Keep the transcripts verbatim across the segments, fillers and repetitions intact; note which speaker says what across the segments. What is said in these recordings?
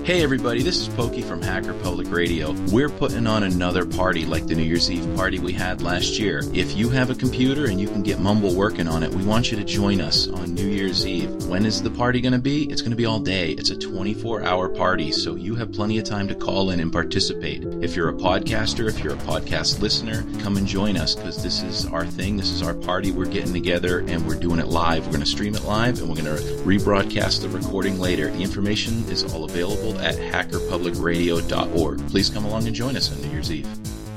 Speaker 1: Hey everybody, this is Pokey from Hacker Public Radio. We're putting on another party like the New Year's Eve party we had last year. If you have a computer and you can get Mumble working on it, we want you to join us on New Year's Eve. When is the party going to be? It's going to be all day. It's a twenty-four hour party, so you have plenty of time to call in and participate. If you're a podcaster, if you're a podcast listener, come and join us because this is our thing. This is our party. We're getting together and we're doing it live. We're going to stream it live and we're going to rebroadcast the recording later. The information is all available at hacker public radio dot org. Please come along and join us on New Year's Eve.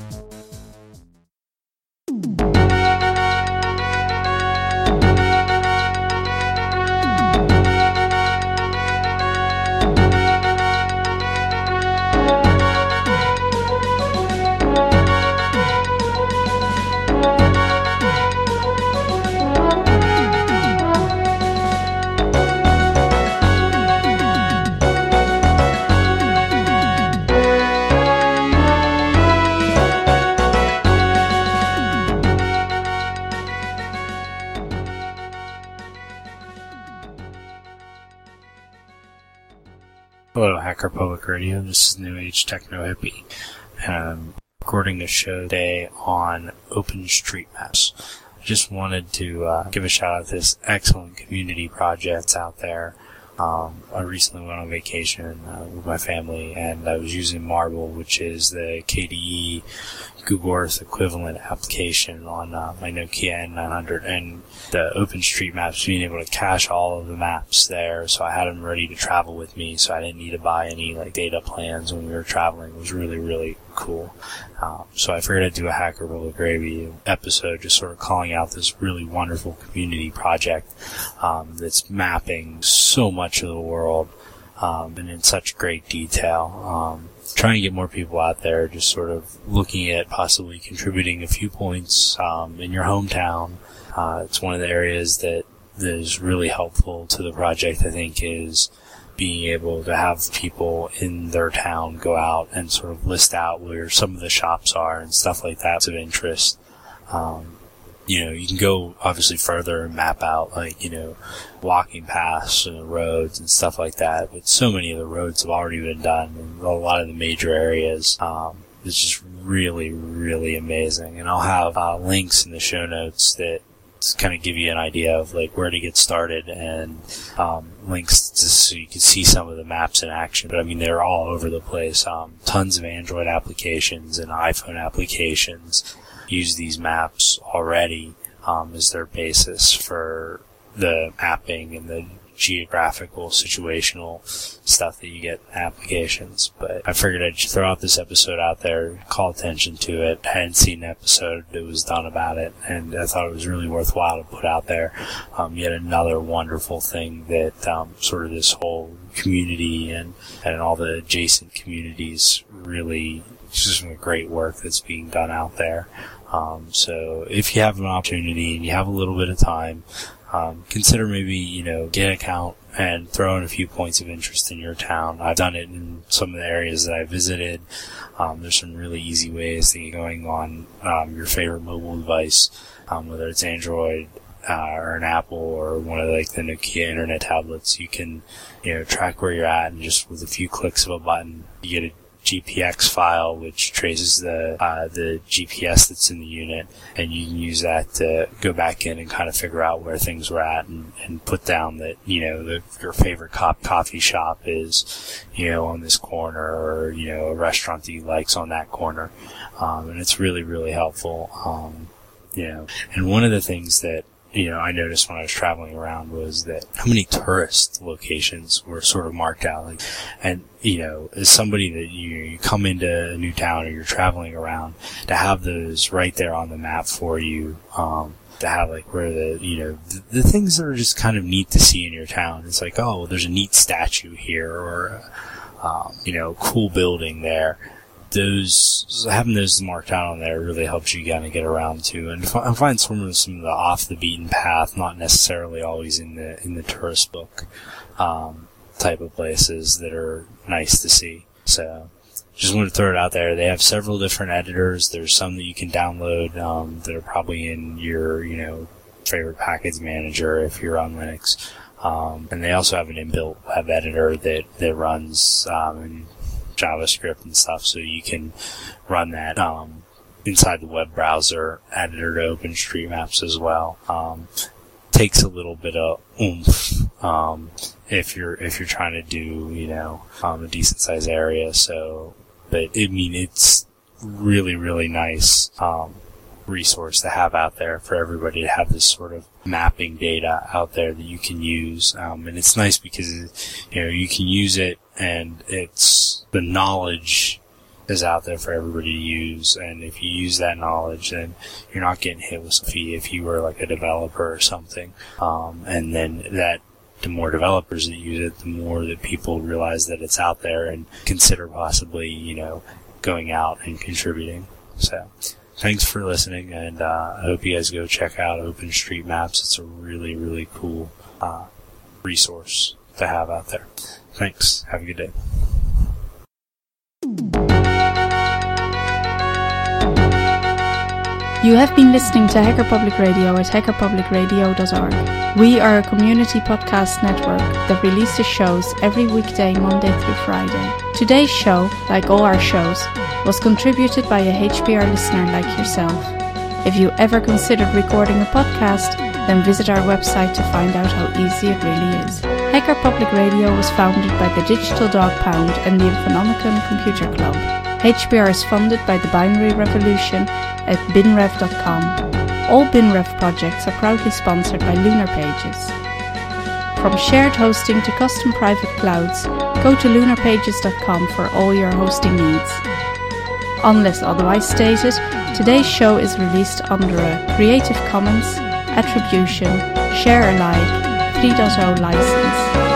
Speaker 2: Hello, Hacker Public Radio. This is New Age Techno Hippie, and I'm recording a show today on OpenStreetMaps. I just wanted to uh, give a shout out to this excellent community project out there. Um, I recently went on vacation uh, with my family, and I was using Marble, which is the K D E Google Earth equivalent application on uh, my Nokia N nine hundred, and the OpenStreetMaps, being able to cache all of the maps there, so I had them ready to travel with me, so I didn't need to buy any like data plans when we were traveling. It was really, really cool. Um, so I figured I'd do a Hacker Public Radio episode, just sort of calling out this really wonderful community project um, that's mapping so much of the world um, and in such great detail. Um, trying to get more people out there, just sort of looking at possibly contributing a few points um, in your hometown. Uh, it's one of the areas that, that is really helpful to the project, I think, is being able to have people in their town go out and sort of list out where some of the shops are and stuff like that of interest. Um, you know, you can go obviously further and map out, like, you know, walking paths and roads and stuff like that, but so many of the roads have already been done in a lot of the major areas. Um, it's just really, really amazing. And I'll have uh, links in the show notes that kind of give you an idea of like where to get started, and um, links to, so you can see some of the maps in action. But I mean, they're all over the place. Um, tons of Android applications and iPhone applications use these maps already um, as their basis for the mapping and the geographical, situational stuff that you get in applications. But I figured I'd throw out this episode out there, call attention to it. I hadn't seen an episode that was done about it, and I thought it was really worthwhile to put out there. Um, yet another wonderful thing that um, sort of this whole community and, and all the adjacent communities really, it's just some great work that's being done out there. Um, so if you have an opportunity and you have a little bit of time, Um, consider maybe, you know, get an account and throw in a few points of interest in your town. I've done it in some of the areas that I visited. Um, there's some really easy ways to get going on um, your favorite mobile device, um, whether it's Android uh, or an Apple or one of like the Nokia internet tablets. You can, you know, track where you're at, and just with a few clicks of a button, you get a G P X file which traces the uh, the G P S that's in the unit, and you can use that to go back in and kind of figure out where things were at, and, and put down that, you know, the, your favorite cop coffee shop is, you know, on this corner, or, you know, a restaurant that you like's on that corner, um, and it's really, really helpful. Um, you know, and one of the things that, you know, I noticed when I was traveling around was that how many tourist locations were sort of marked out. Like, and, you know, as somebody that you, you come into a new town or you're traveling around, to have those right there on the map for you, um, to have like where the, you know, the, the things that are just kind of neat to see in your town. It's like, oh, well, there's a neat statue here, or, um, you know, cool building there. Those, having those marked out on there really helps you kind of get around to, and f- find some of some of the off the beaten path, not necessarily always in the in the tourist book um, type of places that are nice to see. So, just want to throw it out there. They have several different editors. There's some that you can download um, that are probably in your, you know, favorite package manager if you're on Linux. Um, and they also have an inbuilt web editor that, that runs um, in JavaScript and stuff, so you can run that um, inside the web browser editor to OpenStreetMaps as well. Um, takes a little bit of oomph um, if you're if you're trying to do you know um, a decent sized area. So, but I mean it's really really nice um, resource to have out there for everybody to have this sort of mapping data out there that you can use, um, and it's nice because you know you can use it and it's the knowledge is out there for everybody to use, and if you use that knowledge, then you're not getting hit with a fee if you were like a developer or something. Um, and then that, the more developers that use it, the more that people realize that it's out there and consider possibly, you know, going out and contributing. So, thanks for listening, and uh, I hope you guys go check out OpenStreetMaps. It's a really, really cool uh, resource to have out there. Thanks. Have a good day.
Speaker 3: You have been listening to Hacker Public Radio at hacker public radio dot org. We are a community podcast network that releases shows every weekday, Monday through Friday. Today's show, like all our shows, was contributed by a H P R listener like yourself. If you ever considered recording a podcast, then visit our website to find out how easy it really is. Hacker Public Radio was founded by the Digital Dog Pound and the Infonomicon Computer Club. H P R is funded by the Binary Revolution at bin rev dot com. All BinRev projects are proudly sponsored by Lunar Pages. From shared hosting to custom private clouds, go to lunar pages dot com for all your hosting needs. Unless otherwise stated, today's show is released under a Creative Commons Attribution Share Alike three point oh license.